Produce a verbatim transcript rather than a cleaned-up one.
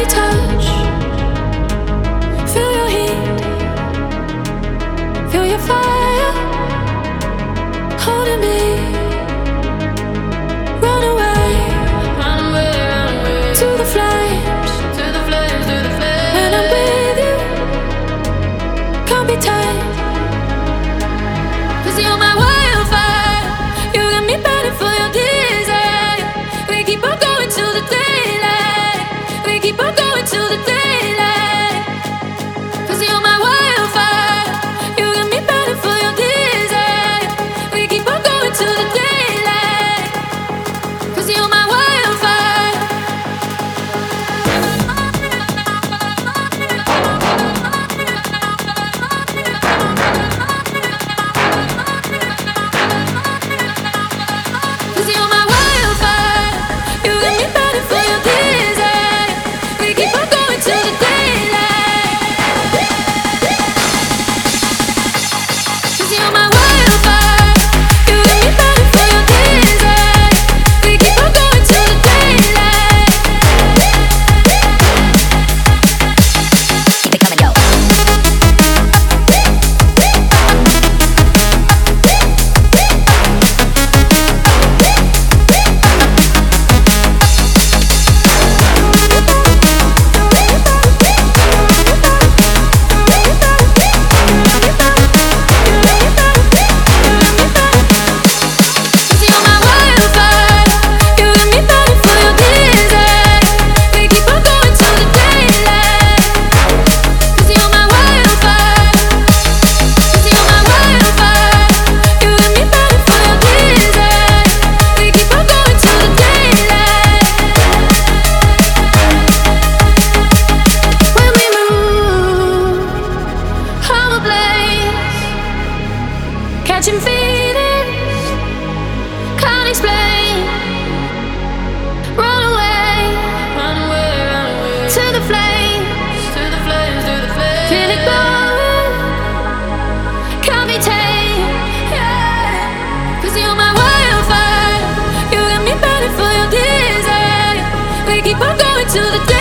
me touch, feel your heat, feel your fire, holding me. Run away, Run away, run away. to the flames. To the flames, to the flames. When I'm with you, can't be tight. 'Cause you're my wildfire, you got me burning for your desire. We keep on going till the daylight, we keep on going till the daylight. 'Cause you're my wildfire, you got me burning for your desire. We keep on going till the daylight. 'Cause you're my wildfire. Cause you're my wildfire, you got me burning for your desire. We keep on going till the daylight. Cause you're my wildfire, you got me burning for your desire. We keep on going till the daylight. Keep it coming, yo. Cause you're my wildfire, you got me burning for your desire. We keep on going till the daylight. Cause you're my wildfire, cause you're my wildfire, you got me burning for your desire. We keep on going till the daylight. When we move, I'm ablaze, catching feelings, can't explain. Run away, Run away, run away. to the flames, To the flames, to the flames. feel it burn, can't be tamed. Yeah. Cause you're my wildfire, you got me burning for your desire. We keep on going till the